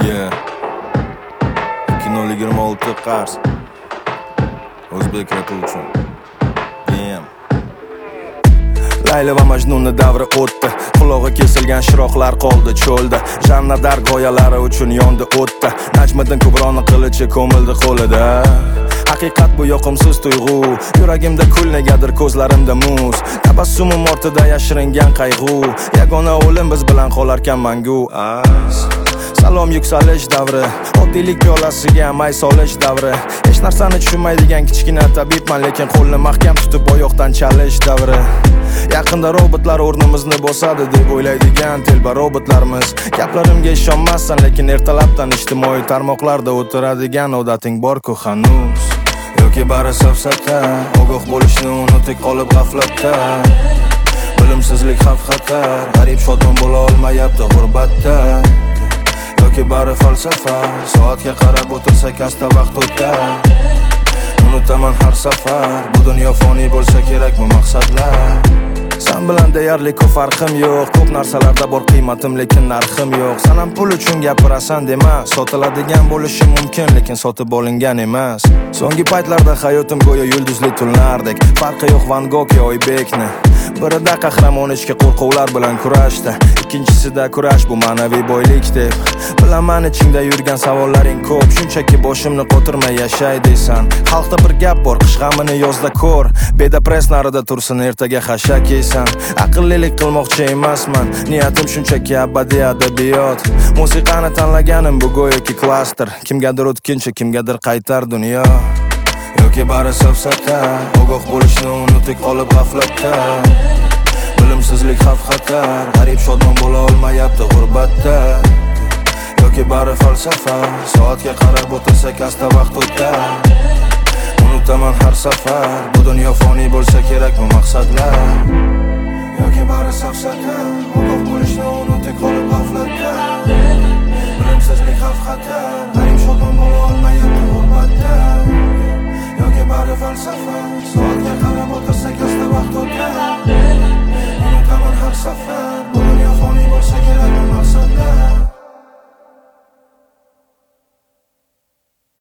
Yeah 2026 qarz O'zbek rapi uchun DM Layli va Majnunni davri o'tdi. Qulog'i kesilgan shiroqlar qoldi cho'lda. Jannadar goyalari uchun yondi o'tdi. Najmiddin Kubroni qilichi ko'mildi qo'lida. Haqiqat bu yoqimsiz tuyg'u. Yuragimda kul negadir ko'zlarimda muz. Tabassumim ortida yashiringan qayg'u. Yagona o'lim biz bilan qolarkan mangu. Salom yuksalish davri, oddiylik piyolasiga may solish davri. Hech narsani tushunmaydigan kichkina tabibman, lekin qo'lni mahkam tutib oyoqdan chalish davri. Yaqinda robotlar o'rnimizni bosadi deb o'ylaydigan telba robotlarmiz. Gaplarimga ishonmassan, lekin ertalabdan ijtimoiy tarmoqlarda o'tiradigan odating bor-ku hanuz. Yoki bari safsata, ogoh bo'lishni unutib qolib g'aflatda. Bilimsizlik xavf-xatar, g'arib shodmon bo'la olmayapti g'urbatda. Yoki bari falsafa, soatga qarab o'tirsak asta vaqt o'tar. Unutaman har safar, bu dunyo foniy bo'lsa kerak bu maqsadlar. Sen bilan deyarli ko'p farqim yo'q, ko'p narsalarda bor qiymatim lekin narxim yo'q. Sen ham pul uchun gapirasan dema, sotiladigan bo'lishi mumkin lekin sotib olingan emas. So'nggi paytlarda hayotim go'yo yulduzli tunlardek, farqi yo'q Van Gogh yo Oybekni. Birida qahramon ichki qo'rquvlar bilan kurashdi, ikkinchisida kurash bu ma'naviy boylik deb. Bilaman ichingda yurgan savollaring ko'p, shunchaki boshimni qotirmay yashay deysan. Xalqda bir gap bor, qish g'amini yozda ko'r, bedepress narida tursin ertaga xashak yeysan. Aqllilik qilmoqchi emasman, niyatim shunchaki abadiy adabiyot. Musiqani tanlaganim bu go'yoki klaster, kimgadir o'tkinchi, kimgadir qaytar dunyo. Yoki bari safsata, ogoh bo'lishni unutib qolib g'aflatda. Bilimsizlik xavf-xatar, g'arib shodmon bo'la olmayapti g'urbatda. Yoki bari falsafa, soatga qarab o'tirsak asta vaqt o'tar. Unutaman har safar, bu dunyo foniy bo'lsa kerak bu maqsadlar. Yoki bari safsata, ogoh bo'lishni unutib qolib g'aflatda.